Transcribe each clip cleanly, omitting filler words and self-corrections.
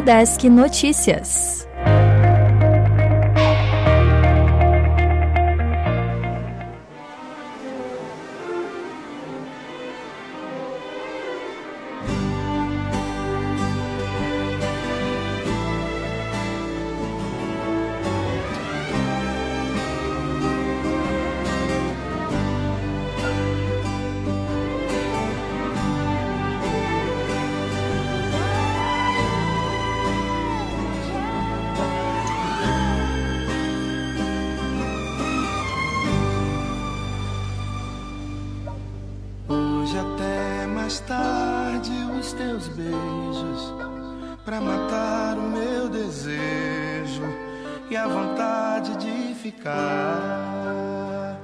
Desk Notícias. Pra matar o meu desejo e a vontade de ficar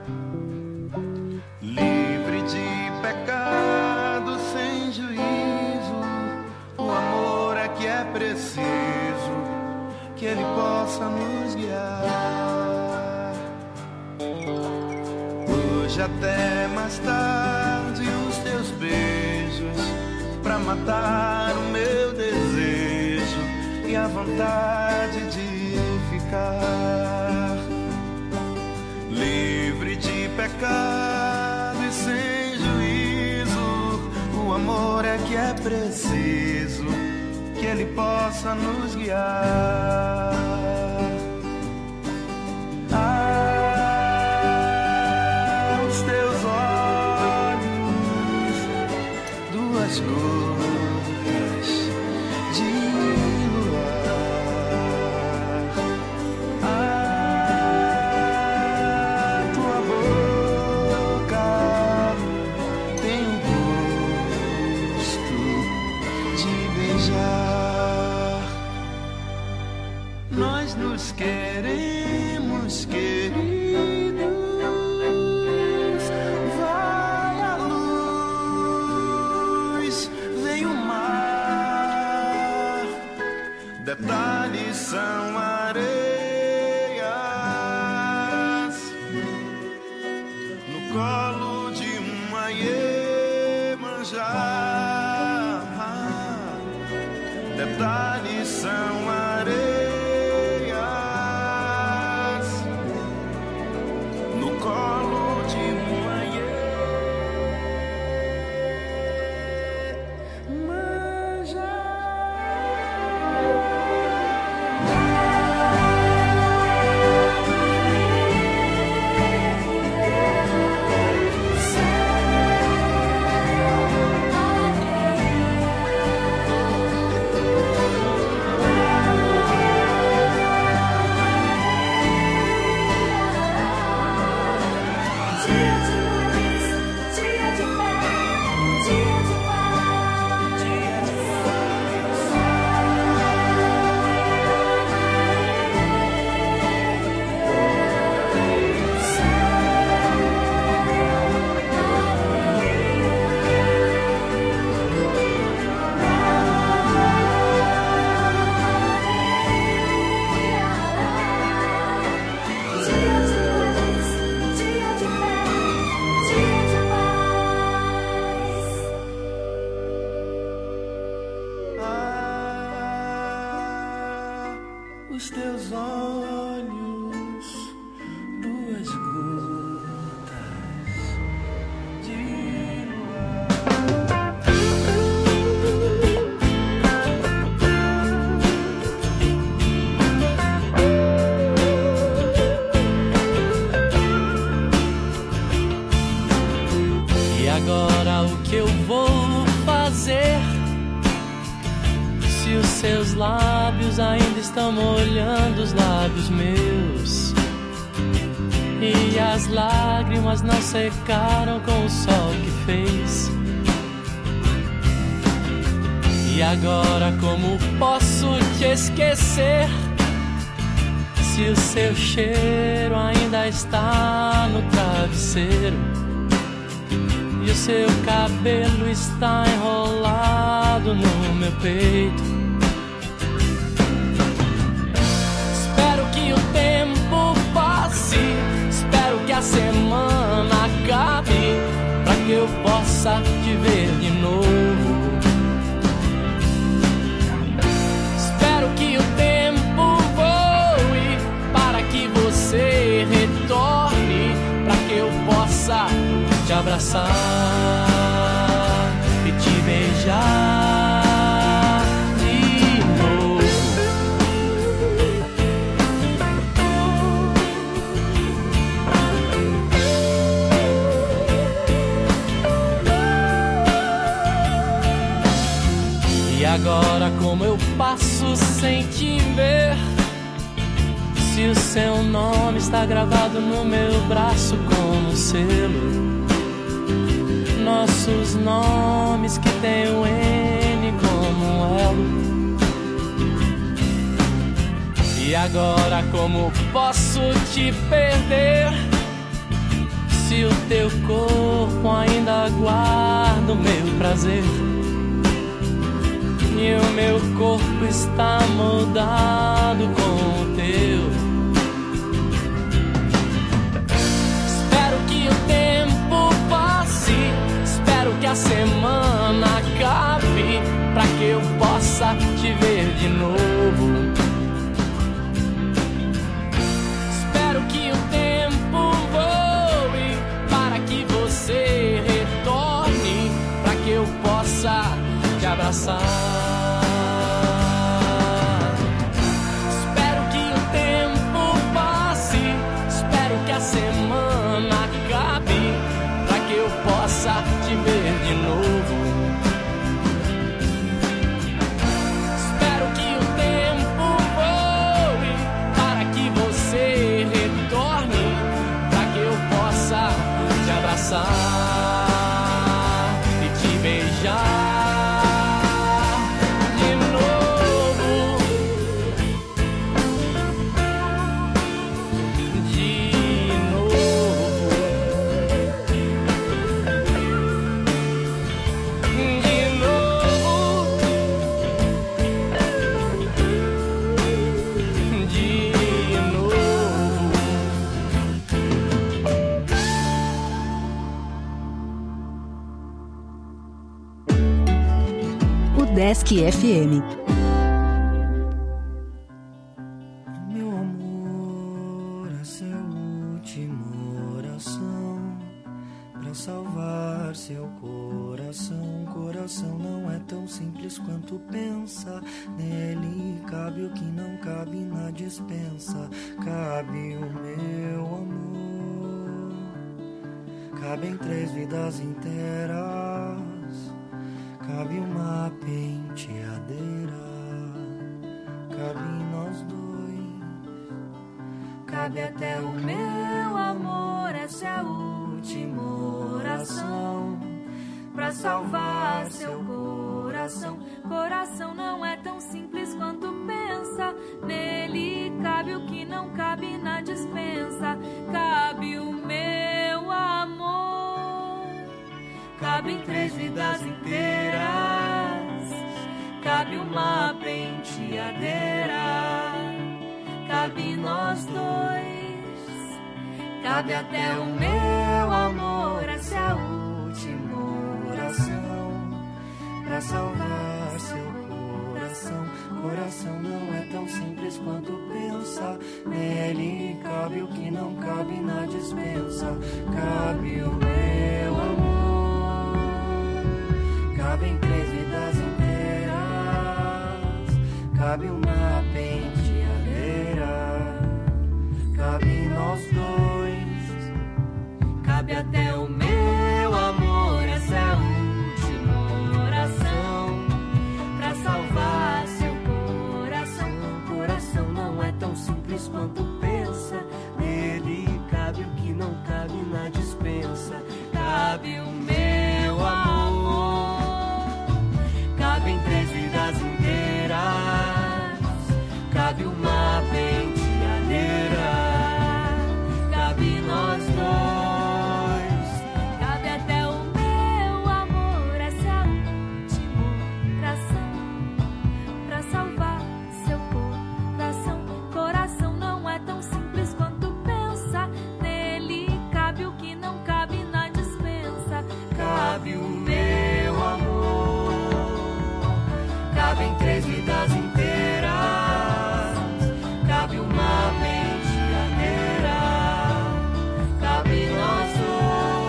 livre de pecado, sem juízo. O amor é que é preciso que ele possa nos guiar. Hoje até mais tarde os teus beijos pra matar o meu desejo e a vontade de ficar livre de pecado e sem juízo. O amor é que é preciso que ele possa nos guiar. Os teus olhos, duas cores queremos, queridos, vai a luz, vem o mar, detalhes são areias, no colo de uma Iemanjá, detalhes são areias. Os teus olhos, duas gotas de luar. E agora o que eu vou fazer? Se os seus lábios ainda estão molhando os lábios meus, e as lágrimas não secaram com o sol que fez. E agora como posso te esquecer, se o seu cheiro ainda está no travesseiro, e o seu cabelo está enrolado no meu peito. Espero que o tempo passe, espero que a semana acabe, pra que eu possa te ver de novo. Espero possa te abraçar e te beijar de novo. E agora como eu passo sem te ver, se o seu nome está gravado no meu braço como selo, nossos nomes que tem o N como um elo. E agora como posso te perder, se o teu corpo ainda guarda o meu prazer e o meu corpo está moldado com o teu. Espero que o tempo passe, espero que a semana acabe, pra que eu possa te ver de novo. Espero que o tempo voe, para que você retorne, pra que eu possa te abraçar. Espero que o tempo passe, espero que a semana acabe, pra que eu possa te ver de novo. Espero que o tempo voe, para que você retorne, pra que eu possa te abraçar e te beijar. Desk FM. Meu amor, essa é a última oração pra salvar seu coração. Coração não é tão simples quanto pensa. Nele cabe o que não cabe na despensa. Cabe o meu amor, cabem 3 vidas inteiras. Cabe uma penteadeira, cabe nós dois, cabe até o meu amor. Essa é a última oração pra salvar seu coração. Coração não é tão simples quanto pensa. Nele cabe o que não cabe na despensa. Cabe o meu amor, cabem 3 vidas inteiras. Cabe uma penteadeira, cabe nós dois, cabe até o meu amor. Essa é a última oração pra salvar seu coração. Coração não é tão simples quanto pensa. Nele cabe o que não cabe na despensa. Cabe o meu amor, cabem 3 vidas inteiras. Cabe uma penteadeira, cabe nós dois, cabe até o meu amor. Essa é a última oração pra salvar seu coração. Coração não é tão simples quanto pensa. Nele cabe o que não cabe na despensa. Cabe o meu amor, cabem 3 vidas inteiras. Cabe uma penteadeira, cabe nós dois, cabe até o meu amor. Essa é a última oração pra salvar seu coração. Coração não é tão simples quanto pensa. Nele cabe o que não cabe na despensa. Cabe o meu amor, cabem 3 vidas inteiras. Cabe uma penteadeira, cabe nós dois.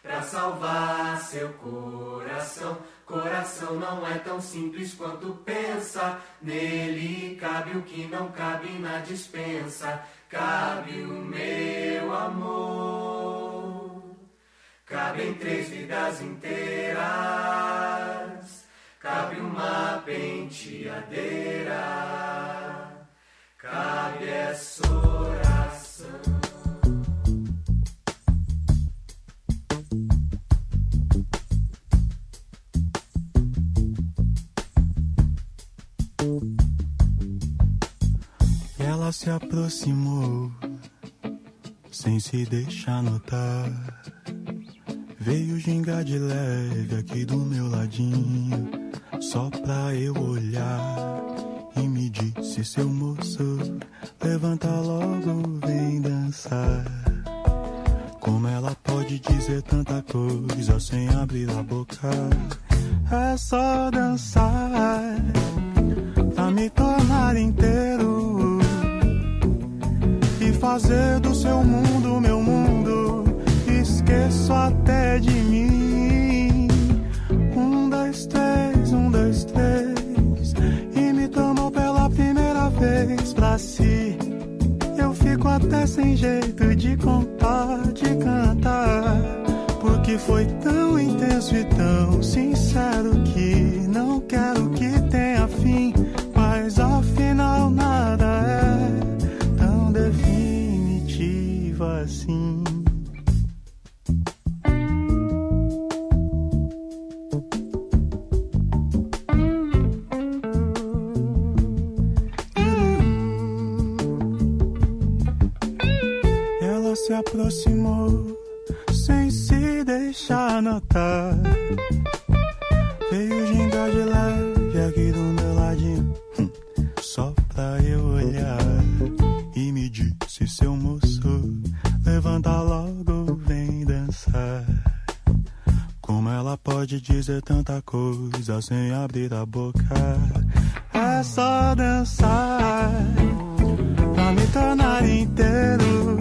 pra salvar seu coração. Coração não é tão simples quanto pensa. Nele cabe o que não cabe na despensa. Cabe o meu amor. Cabem 3 vidas inteiras. Cabe uma penteadeira. Cabe essa oração. Ela se aproximou, sem se deixar notar. Veio gingar de leve aqui do meu ladinho, só pra eu olhar. E me disse, seu moço, levanta logo, vem dançar. Como ela pode dizer tanta coisa sem abrir a boca? É só dançar pra me tornar inteiro e fazer do seu mundo meu mundo. Esqueço até de mim. 1, 2, 3, 1, 2, 3. E me tomou pela primeira vez pra si. Eu fico até sem jeito de contar, de cantar, porque foi tão intenso e tão sincero que não quero que tenha fim. Mas afinal nada é tão definitivo assim. Ela se aproximou sem se deixar notar. Veio gingar de leve aqui do meu ladinho, só pra eu olhar. E me disse, seu moço, levanta logo, vem dançar. Como ela pode dizer tanta coisa sem abrir a boca? É só dançar pra me tornar inteiro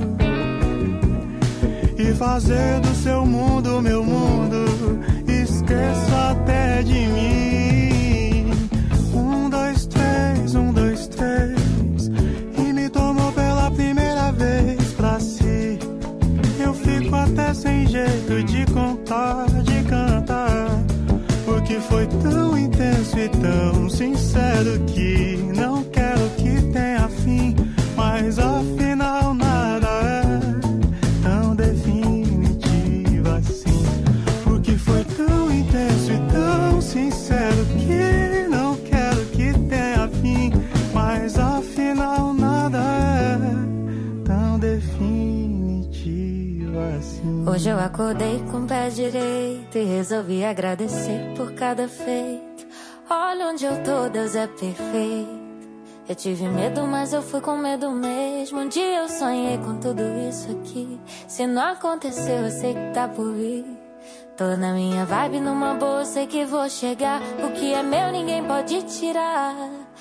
e fazer do seu mundo meu mundo. Esqueço até de mim. 1, 2, 3, 1, 2, 3. E me tomou pela primeira vez pra si. Eu fico até sem jeito de contar, de cantar, porque foi tão intenso e tão sincero que não quero que tenha fim. Mas afinal nada é tão definitivo assim, porque foi tão intenso e tão sincero que não quero que tenha fim. Mas afinal nada é tão definitivo assim. Hoje eu acordei com o pé direito e resolvi agradecer por cada feito. Olha onde eu tô, Deus é perfeito. Eu tive medo, mas eu fui com medo mesmo. Um dia eu sonhei com tudo isso aqui. Se não aconteceu, eu sei que tá por vir. Tô na minha vibe, numa boa, eu sei que vou chegar. O que é meu ninguém pode tirar.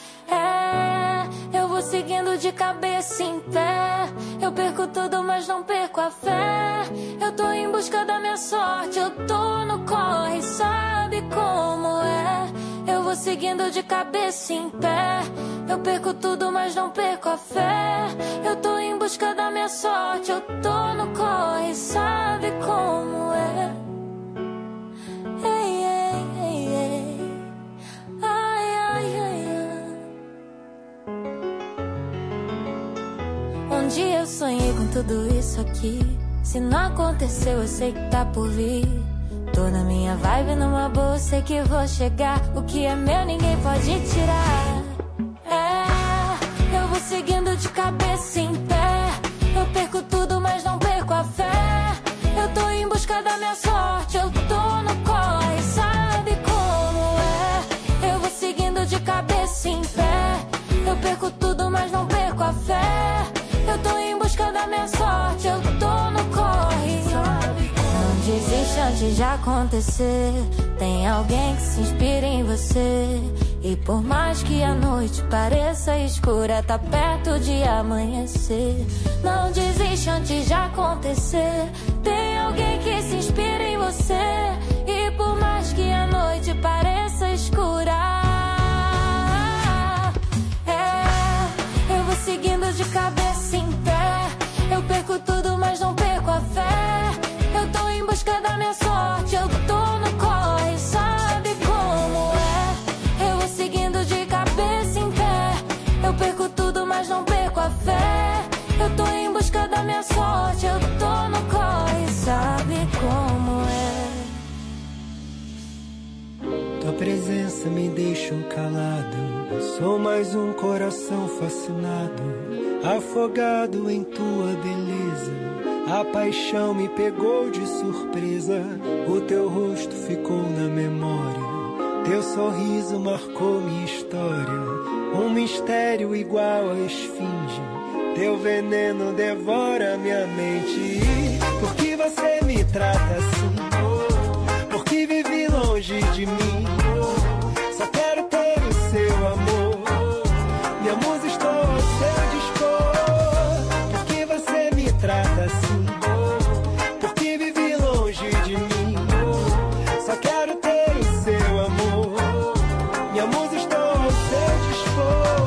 Eu vou seguindo de cabeça em pé. Eu perco tudo, mas não perco a fé. Eu tô em busca da minha sorte, eu tô no corre, sabe como é? Eu vou seguindo de cabeça em pé. Eu perco tudo, mas não perco a fé. Eu tô em busca da minha sorte, eu tô no corre, sabe como é? Ei, ei, ei, ei. Ai, ai, ai, ai. Um dia eu sonhei com tudo isso aqui. Se não aconteceu, eu sei que tá por vir. Tô na minha vibe, numa boa, sei que vou chegar. O que é meu ninguém pode tirar. Eu vou seguindo de cabeça em pé. Eu perco tudo, mas não perco a fé. Eu tô em busca da minha sorte, eu tô no corre, sabe como é? Eu vou seguindo de cabeça em pé. Eu perco tudo, mas não perco a fé. Eu tô em busca da minha sorte, eu tô no corre. Não desiste antes de acontecer. Tem alguém que se inspira em você E por mais que a noite pareça escura, tá perto de amanhecer. Não desiste antes de acontecer. Tem alguém que se inspira em você. E por mais que a noite pareça escura, eu vou seguindo de cabeça em pé. Eu perco tudo, mas não perco a fé. Eu tô em busca da minha sorte, eu tô no corre, sabe como é? Eu vou seguindo de cabeça em pé. Eu perco tudo, mas não perco a fé. Eu tô em busca da minha sorte, eu tô no corre, sabe como é? Tua presença me deixa calado. Sou mais um coração fascinado, afogado em tua beleza. A paixão me pegou de surpresa. O teu rosto ficou na memória. Teu sorriso marcou minha história. Um mistério igual a esfinge. Teu veneno devora minha mente. Por que você me trata assim? Por que vive longe de mim? Só quero ter o seu amor. Minha musa, estou ao seu dispor. Por que você me trata assim? Por que vive longe de mim? Só quero ter o seu amor. Minha musa, estou ao seu dispor.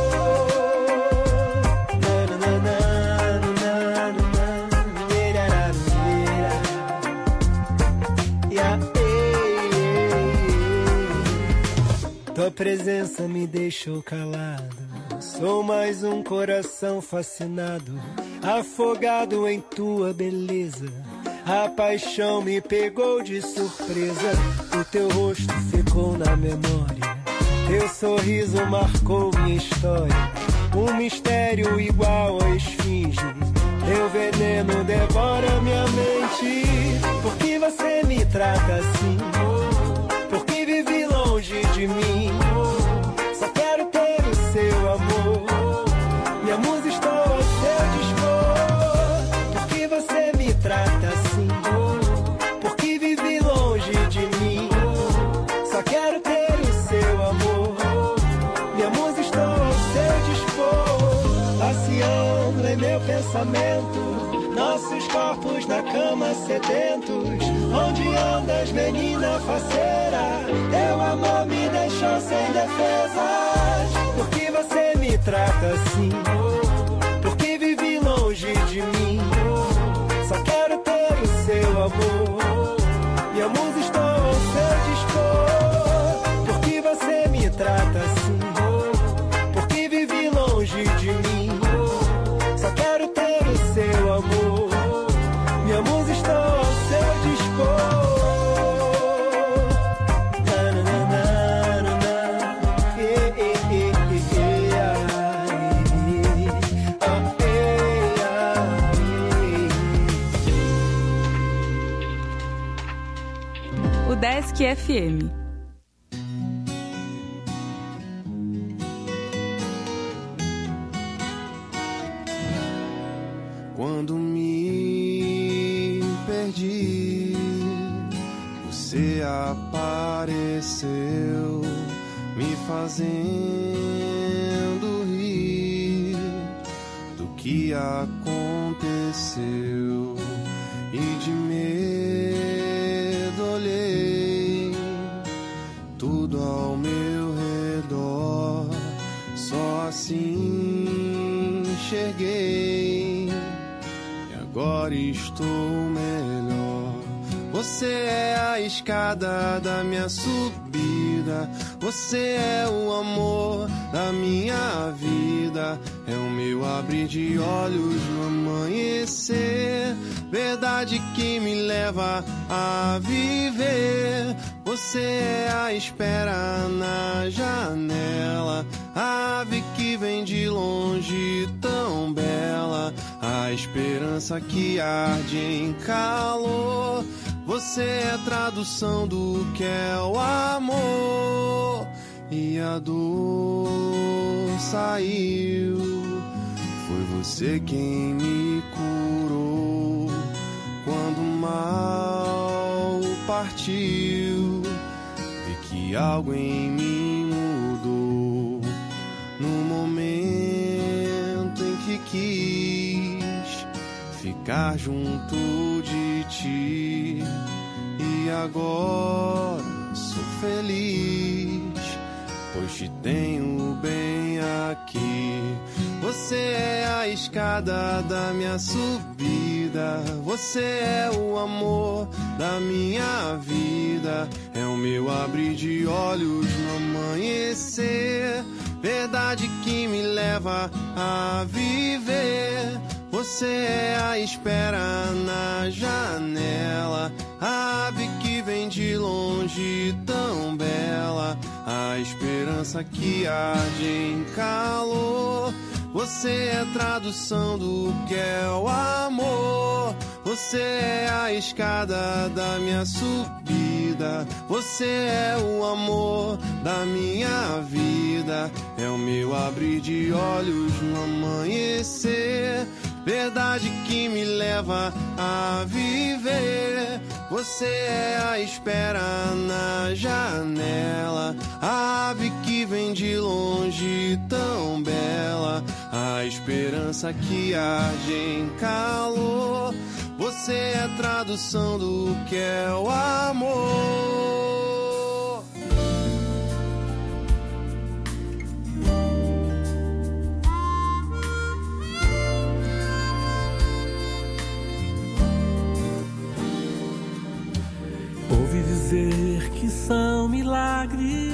Tua presença me deixou calado. Sou mais um coração fascinado, afogado em tua beleza. A paixão me pegou de surpresa. O teu rosto ficou na memória. Teu sorriso marcou minha história. Um mistério igual a esfinge. Teu veneno devora minha mente. Por que você me trata assim? Por que vive longe de mim? Só quero ter o seu amor. Minha musa, estou ao seu dispor. Por que você me trata assim? Por que vive longe de mim? Só quero ter o seu amor. Minha musa, estou ao seu dispor. Passeando em meu pensamento, nossos corpos na cama sedentos. Onde andas, menina faceira? Teu amor me deixou sem defesas. Por que você me trata assim? Por que vive longe de mim? Só quero ter o seu amor. Minha musa, estou ao seu dispor. Por que você me trata assim? Por que vive longe de mim? Só quero ter o seu amor. Minha musa, estou ao seu dispor. O Desk FM. Quando me perdi, você apareceu, me fazendo rir do que aconteceu. E de medo olhei tudo ao meu redor, só assim enxerguei. Agora estou melhor. Você é a escada da minha subida. Você é o amor da minha vida. É o meu abrir de olhos no amanhecer. Verdade que me leva a viver. Você é a espera na janela. A ave que vem de longe tão bela. A esperança que arde em calor. Você é tradução do que é o amor. E a dor saiu. Foi você quem me curou. Quando o mal partiu, vi que algo em mim mudou. ficar junto de ti. E agora sou feliz, pois te tenho bem aqui. Você é a escada da minha subida, você é o amor da minha vida, é o meu abrir de olhos no amanhecer, verdade que me leva a viver. Você é a espera na janela, a ave que vem de longe tão bela, a esperança que arde em calor. Você é tradução do que é o amor. Você é a escada da minha subida, você é o amor da minha vida, é o meu abrir de olhos no amanhecer, verdade que me leva a viver. Você é a espera na janela, a ave que vem de longe tão bela, a esperança que arde em calor. Você é tradução do que é o amor. Ouvi dizer que são milagres,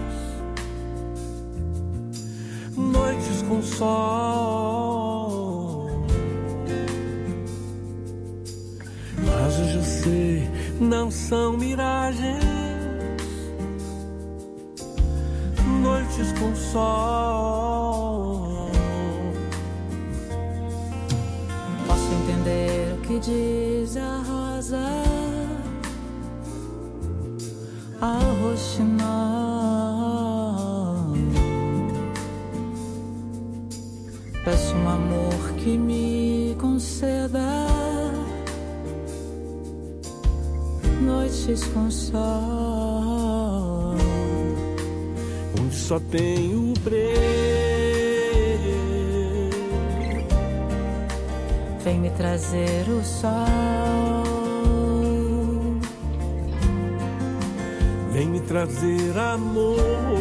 noites com sol, mas hoje eu sei, não são miragens, noites com sol. Posso entender o que diz a rosa, a roxinol. Peço um amor que me conceda noites com sol, onde só tem o breu. Vem me trazer o sol, vem me trazer amor.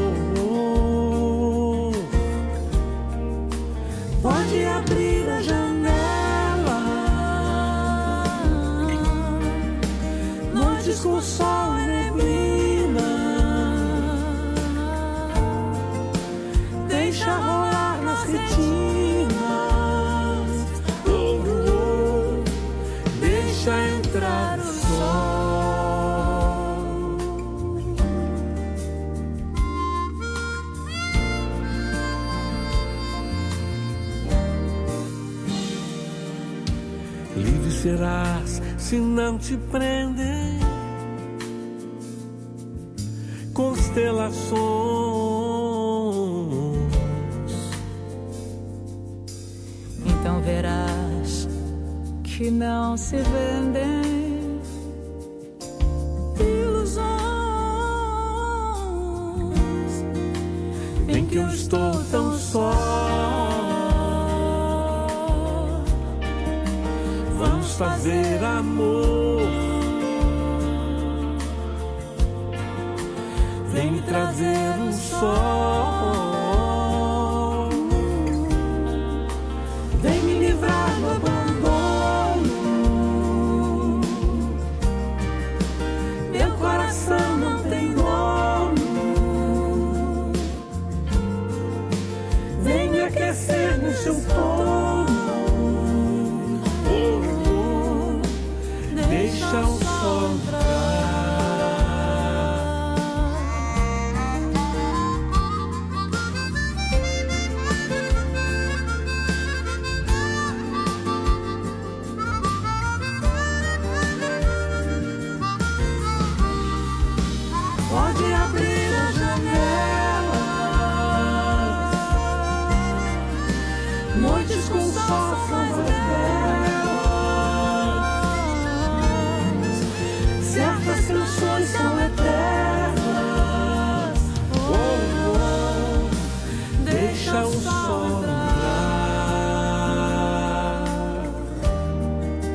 Pode abrir a janela, noites com sol e neblina, deixa rolar nas retinas, deixa entrar o sol. Livre serás se não te prendem constelações, então verás que não se vendem ilusões, em que eu estou tão só. Vamos fazer amor, vem me trazer o sol, vem me livrar do abandono. Meu coração não tem dono, vem me aquecer no seu povo. Deixa o sol entrar. Pode abrir a janela, noites com sol mais belas, certas canções são eternas. Deixa o sol entrar.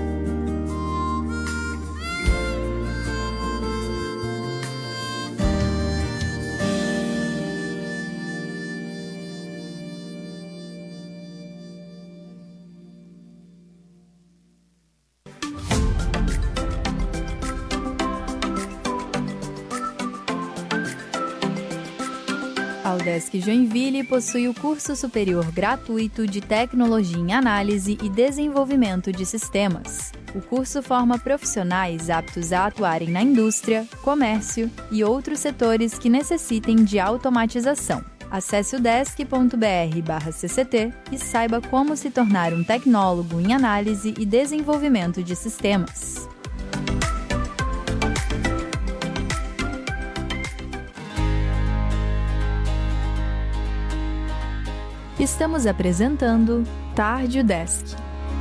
A UDESC Joinville possui o curso superior gratuito de Tecnologia em Análise e Desenvolvimento de Sistemas. O curso forma profissionais aptos a atuarem na indústria, comércio e outros setores que necessitem de automatização. Acesse udesc.br/cct e saiba como se tornar um tecnólogo em análise e desenvolvimento de sistemas. Estamos apresentando Tarde UDESC.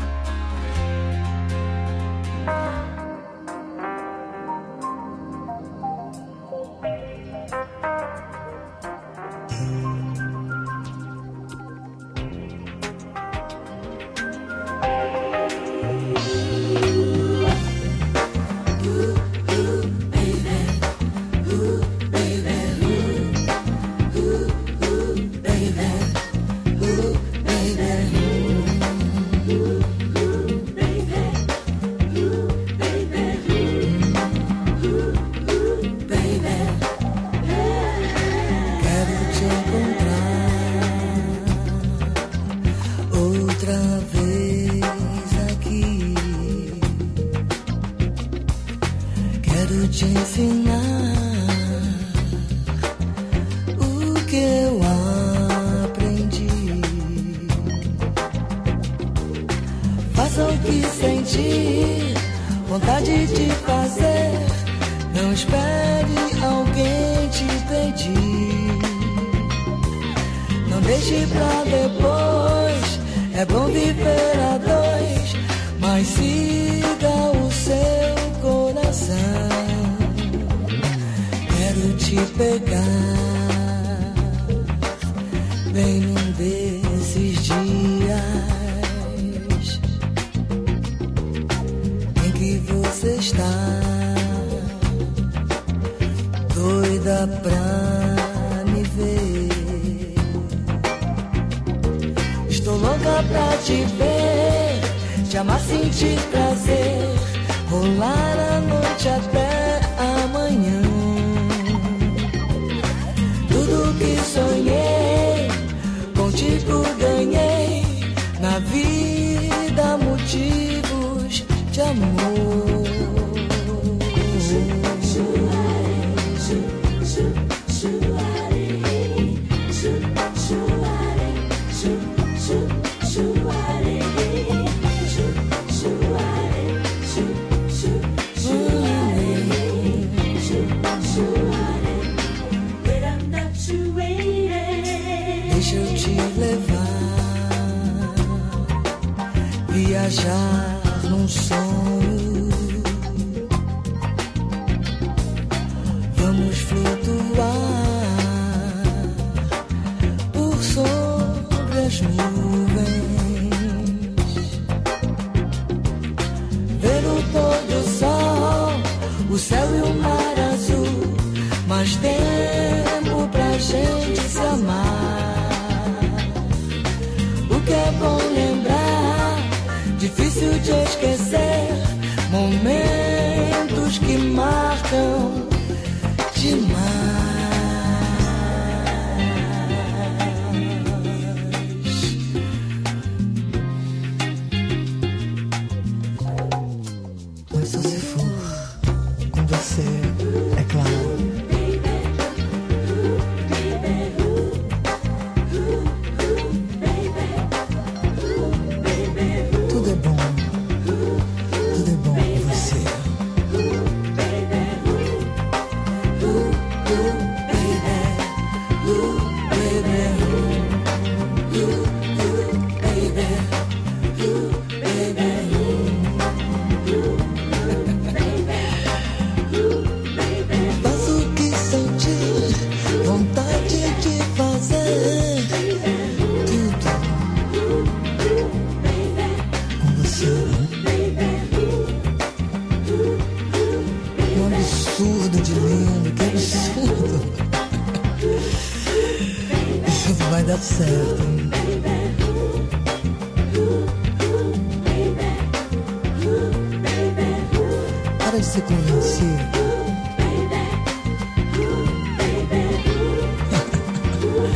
Para de ser convencido.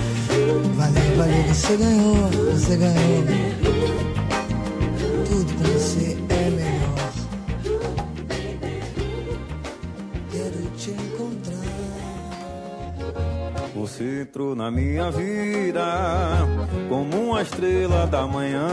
Você ganhou, você ganhou. Tudo com você é melhor. Quero te encontrar. Você entrou na minha vida como uma estrela da manhã,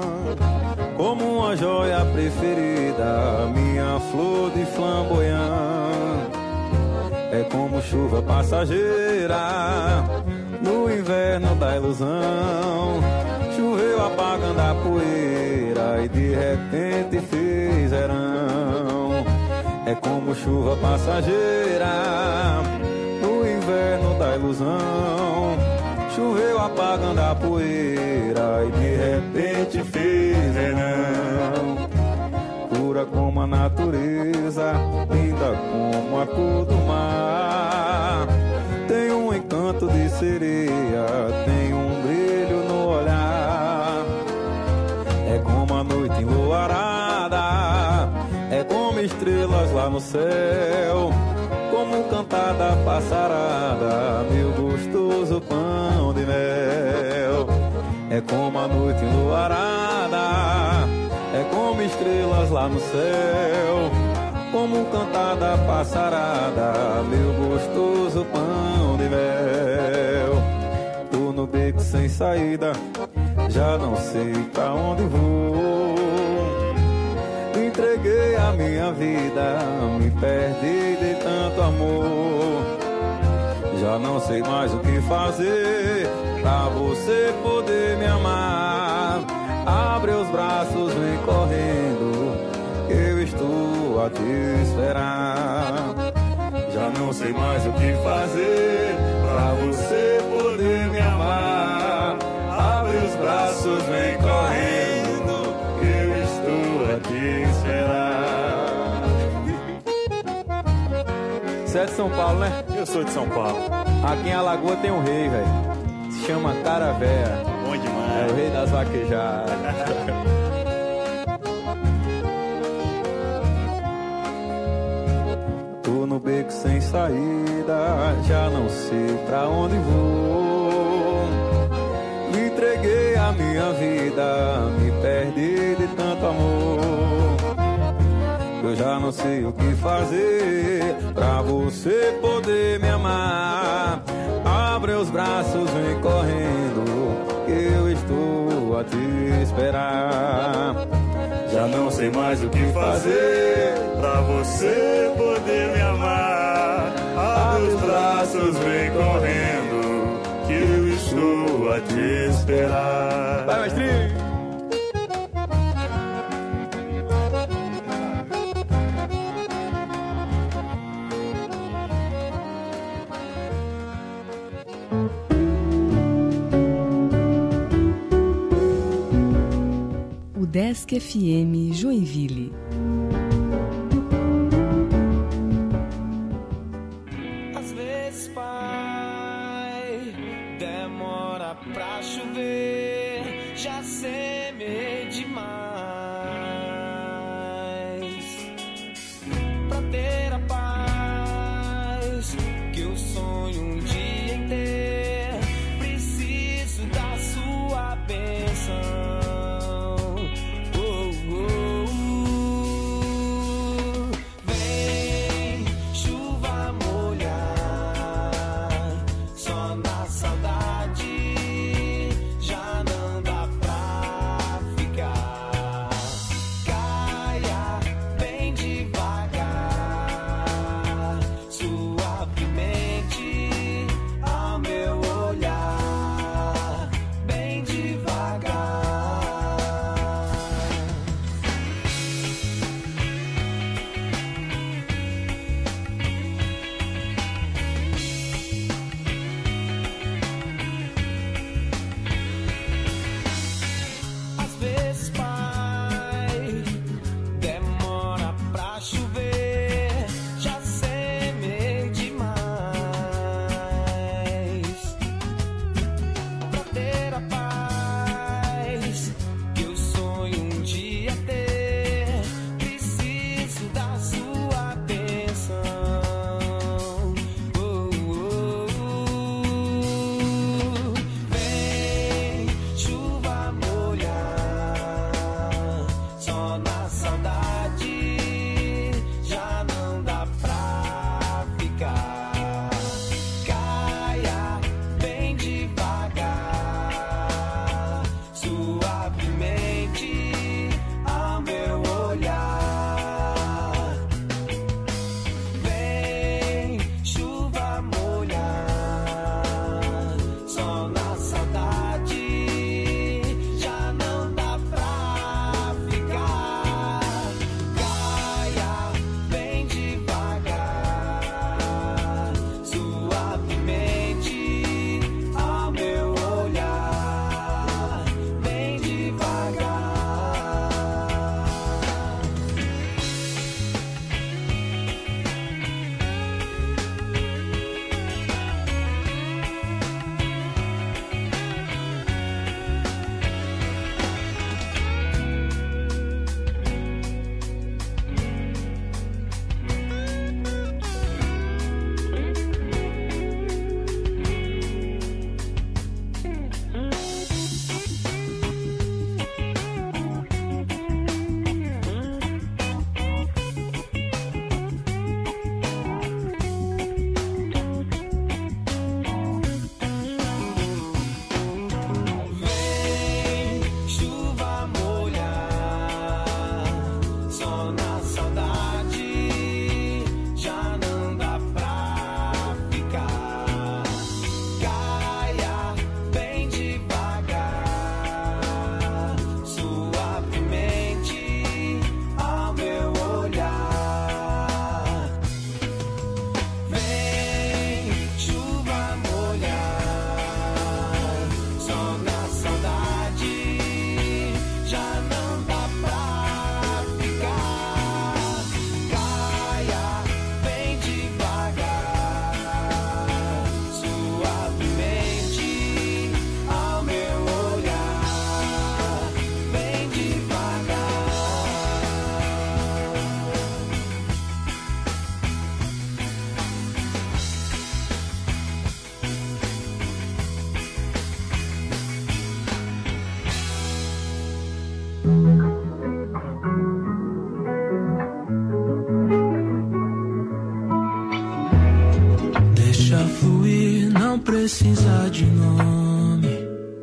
como uma joia preferida, minha flor de flamboyant. É como chuva passageira no inverno da ilusão. Choveu apagando a poeira e de repente fez verão. É como chuva passageira no inverno da ilusão. Choveu apagando a poeira e de repente fez verão. Pura como a natureza, linda como a cor do mar. Tem um encanto de sereia, tem um brilho no olhar. É como a noite enluarada, é como estrelas lá no céu, como um cantar da passarada, meu gostoso pão de mel. É como a noite enluarada, é como estrelas lá no céu, como um cantar da passarada, meu gostoso pão de mel. Tô no beco sem saída, já não sei pra onde vou. Entreguei a minha vida, me perdi de tanto amor. Já não sei mais o que fazer pra você poder me amar. Abre os braços, vem correndo, eu estou a te esperar. Já não sei mais o que fazer pra você poder me amar. Abre os braços, vem correndo, eu estou a te esperar. Você é de São Paulo, né? Eu sou de São Paulo. Aqui em Alagoas tem um rei, velho. Se chama Caravéia. Bom demais. É o rei das vaquejadas. Tô no beco sem saída, já não sei pra onde vou. Me entreguei a minha vida, me perdi de tanto amor. Eu já não sei o que fazer pra você poder me amar. Abre os braços, vem correndo, eu estou a te esperar. Já não sei mais o que fazer pra você poder me amar. Abre os braços, vem correndo, que eu estou a te esperar. Vai, mestrinho! Desk FM Joinville. Às vezes, pai, demora pra chover, já semei demais. Pra ter a paz que eu sonho um dia em ter, preciso da sua bênção. Saudade já não dá pra ficar. Deixa fluir, não precisa de nome.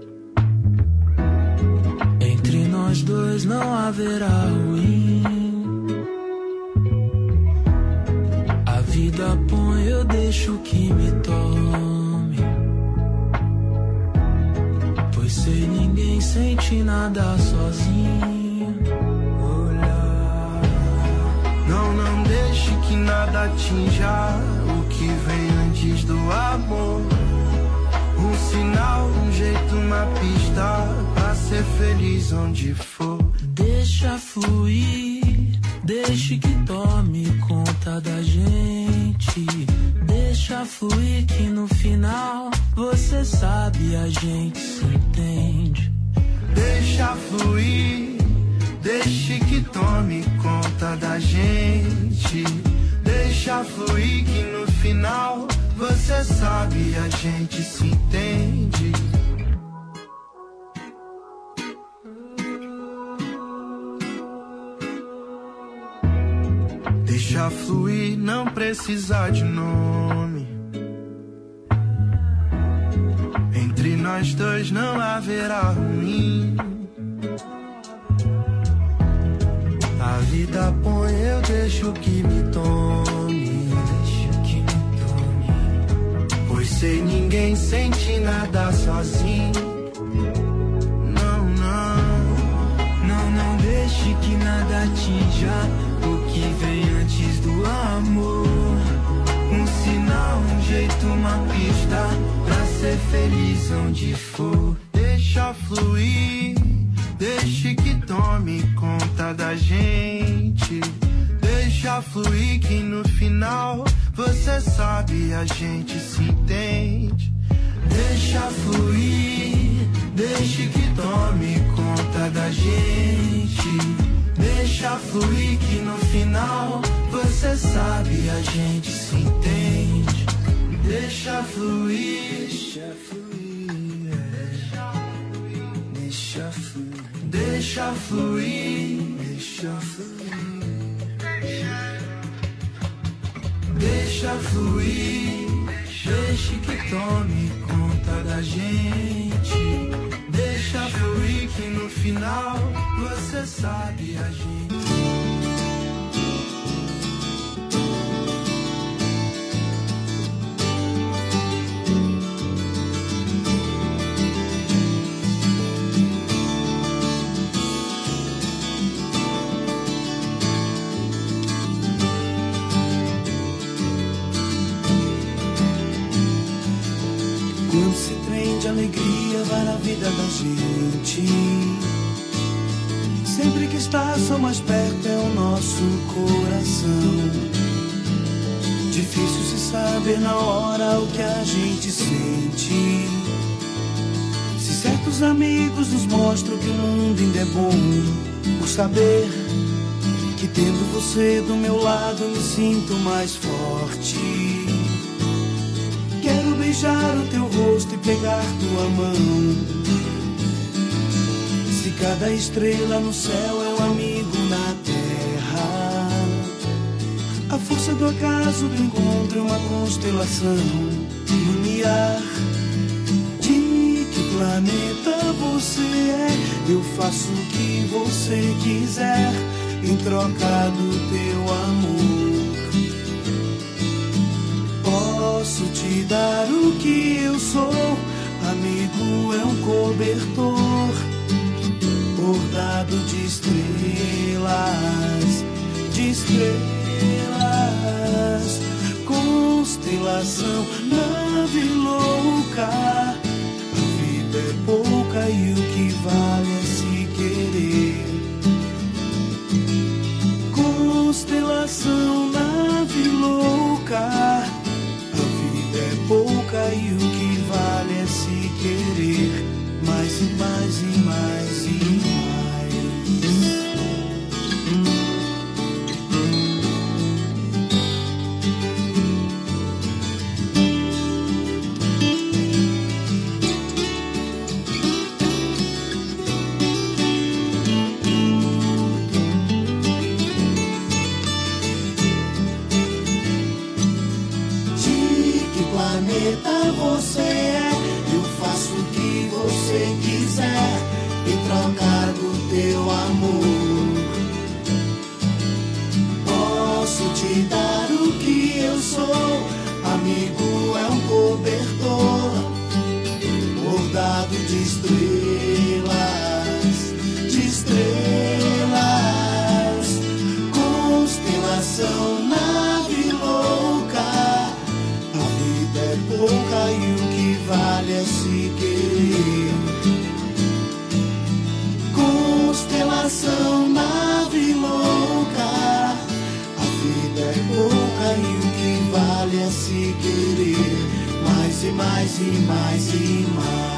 Entre nós dois não haverá ruim. A vida põe, eu deixo que me tome. Pois sei, ninguém sente nada sozinho. Olhar, não deixe que nada atinja o que vem antes do amor. Um sinal, um jeito, uma pista pra ser feliz onde for. Deixa fluir, deixe que tome conta da gente. Deixa fluir que no final você sabe, a gente se entende. Deixa fluir, deixe que tome conta da gente. Deixa fluir que no final você sabe, a gente se entende. Deixa fluir, não precisa de nome. Entre nós dois não haverá ruim. A vida põe, eu deixo que me tome. Pois sei, ninguém sente nada sozinho. Não deixe que nada atinja o que vem antes do amor. Um sinal, um jeito, uma pista pra ser feliz onde for. Deixa fluir, deixe que tome conta da gente. Deixa fluir que no final você sabe, a gente se entende. Deixa fluir, deixe que tome conta da gente. Deixa fluir que no final você sabe, a gente se entende. Deixa fluir, deixa fluir, deixa fluir, deixa fluir, deixa fluir, deixa fluir, deixe que tome conta da gente. Deixa fluir que no final você sabe, a gente. Quando se trem de alegria vai na vida da gente, sempre que está só mais perto é o nosso coração. Difícil se saber na hora o que a gente sente. Se certos amigos nos mostram que o mundo ainda é bom, por saber que tendo você do meu lado me sinto mais forte. Quero beijar o teu rosto e pegar tua mão. Se cada estrela no céu é um amigo na terra, a força do acaso do encontro é uma constelação. Lumiar, de que planeta você é? Eu faço o que você quiser em troca do teu amor. Posso te dar o que eu sou. Amigo é um cobertor bordado de estrelas, de estrelas. Constelação, nave louca. A vida é pouca e o que vale é se querer. Constelação, nave louca. É pouca e o que vale é se querer mais e mais e mais e coração, nave louca. A vida é pouca e o que vale é se querer mais e mais e mais e mais.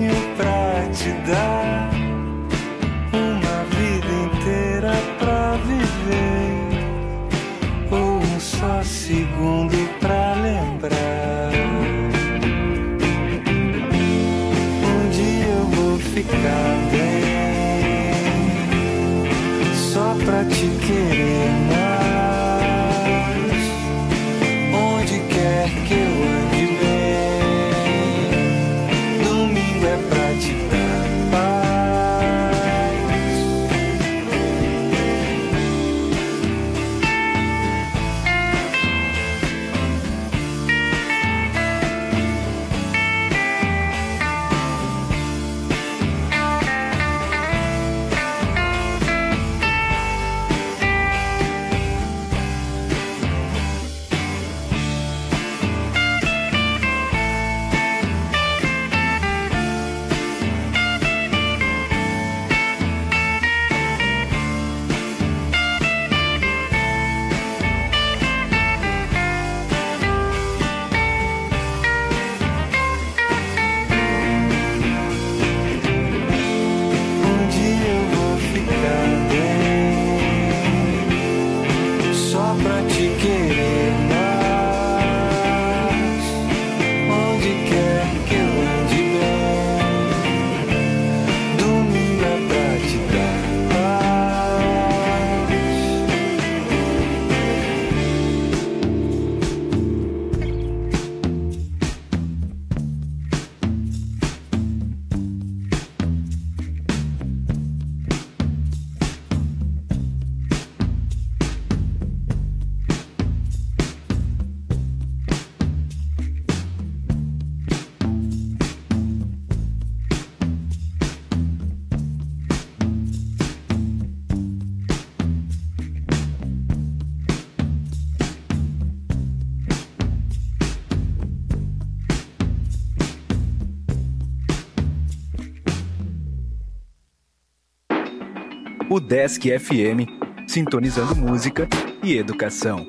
Uma vida inteira pra viver. Udesc FM, sintonizando música e educação.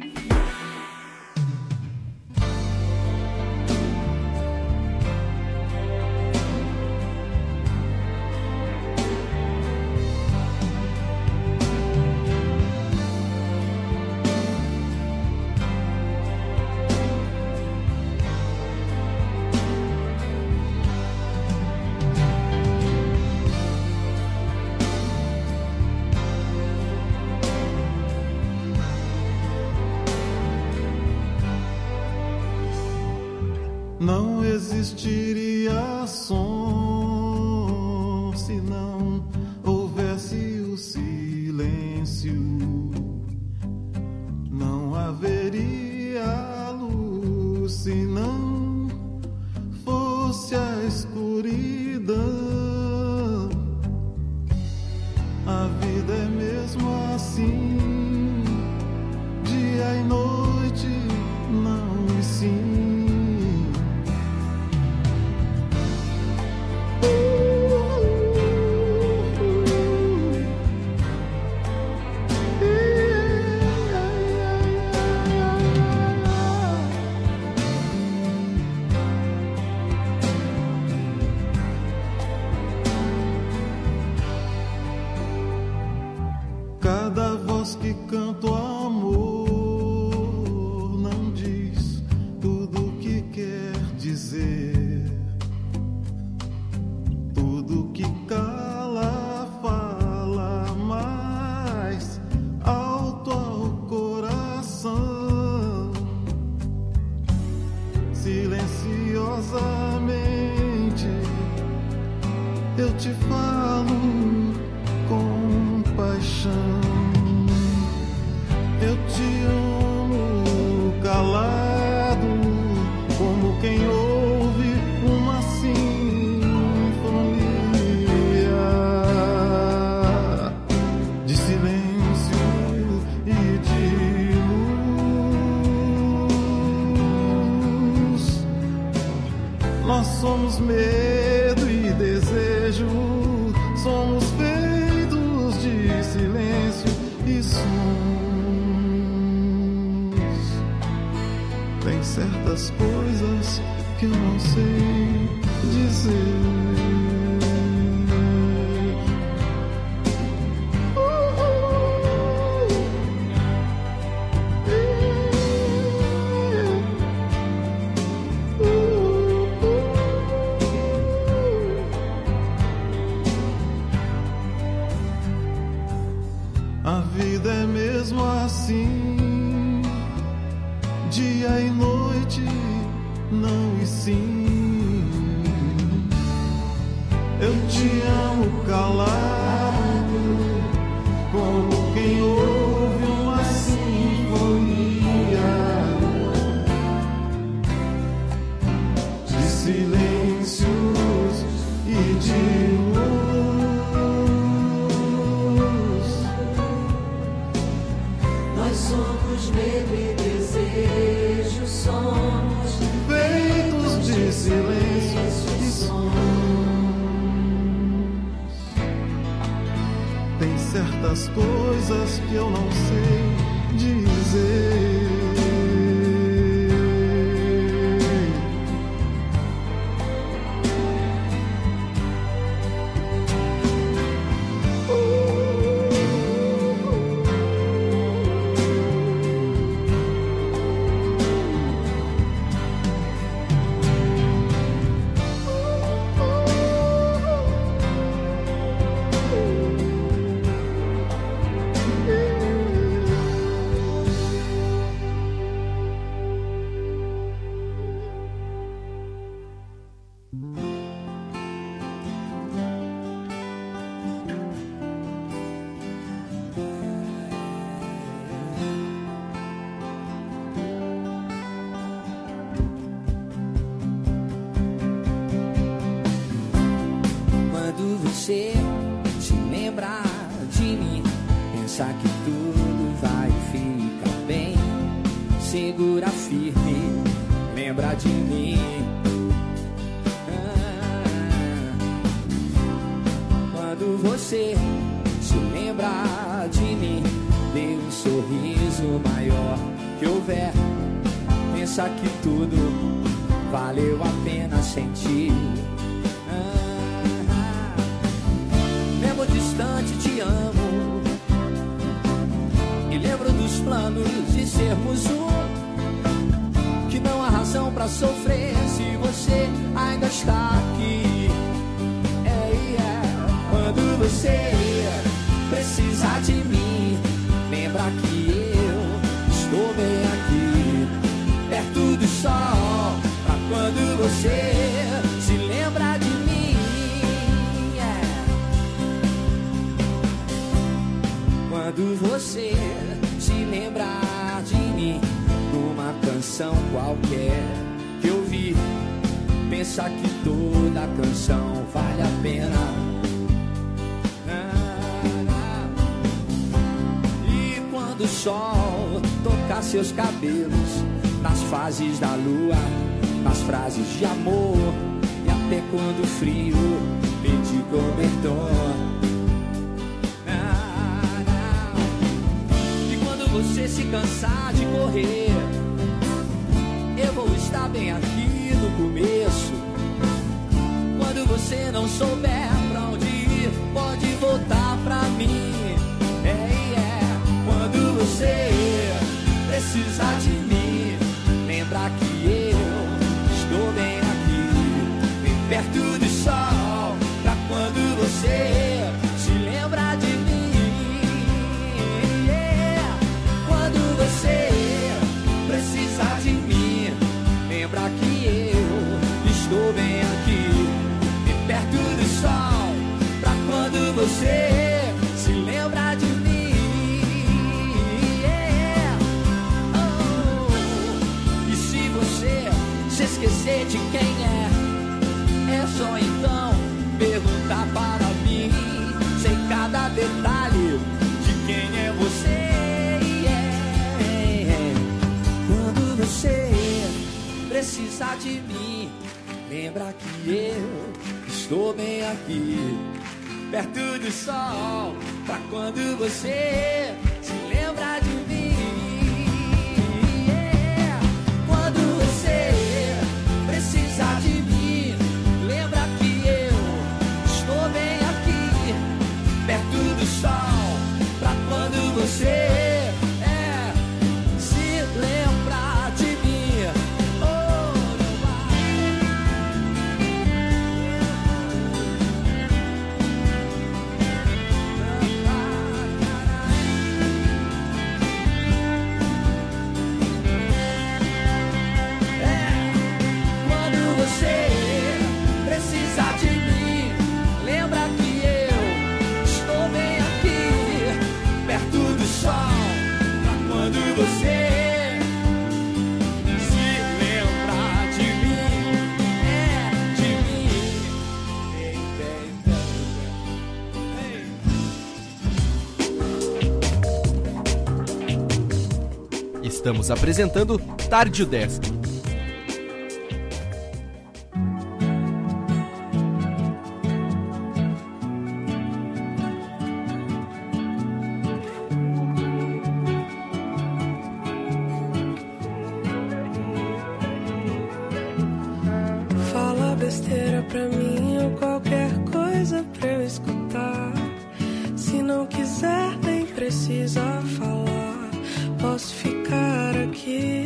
Não existiria som se não houvesse o silêncio. Não haveria luz se não fosse a escuridão. A vida é mesmo assim, dia e noite, não e sim. Cada voz que canta o amor não diz tudo o que quer dizer. Tudo que cala fala mais alto ao coração. Silenciosamente eu te falo com paixão. Eu te amo calado, como quem ouve uma sinfonia de silêncio e de luz. Nós somos medo e desejo, somos feitos de silêncio e sons. Tem certas coisas que eu não sei dizer. A vida é mesmo assim, dia e noite, não e sim. Eu te amo calado, como quem ouve uma sinfonia de silêncios e de luz. Nós somos medo e desejo, somos feitos de silêncio e sons. Tem certas coisas que eu não sei dizer. Você se lembrar de mim, pensar que tudo vai ficar bem. Segura firme, lembra de mim. Quando você se lembra que houver, pensa que tudo valeu a pena sentir. Mesmo distante te amo, e lembro dos planos de sermos um, que não há razão pra sofrer se você ainda está aqui. Quando você precisar de mim, lembra que eu estou bem aqui, perto do sol, pra quando você se lembra de mim. Quando você se lembrar de mim, numa canção qualquer que eu vi, pensa que toda a canção vale a pena. Quando o sol tocar seus cabelos, nas fases da lua, nas frases de amor, e até quando o frio pedir cobertor. E quando você se cansar de correr, eu vou estar bem aqui no começo. Quando você não souber pra onde ir, pode voltar pra mim. Quando você precisar de mim, lembra que eu estou bem aqui, bem perto do sol, pra quando você se lembra de mim. Quando você precisar de mim, lembra que eu estou bem aqui, bem perto do sol, pra quando você se lembra de mim. Se esquecer de quem é só então perguntar para mim. Sei cada detalhe de quem é você. Quando você precisar de mim, lembra que eu estou bem aqui, perto do sol, pra quando você se lembra de mim. Quando você precisar de mim, lembra que eu estou bem aqui, perto do sol, pra quando você se lembrar de mim. Oh, meu você precisar de mim, lembra que eu estou bem aqui, perto do sol, pra quando você se lembrar de mim, de mim. Estamos apresentando Tarde Udesc. Besteira pra mim ou qualquer coisa pra eu escutar. Se não quiser nem precisa falar, posso ficar aqui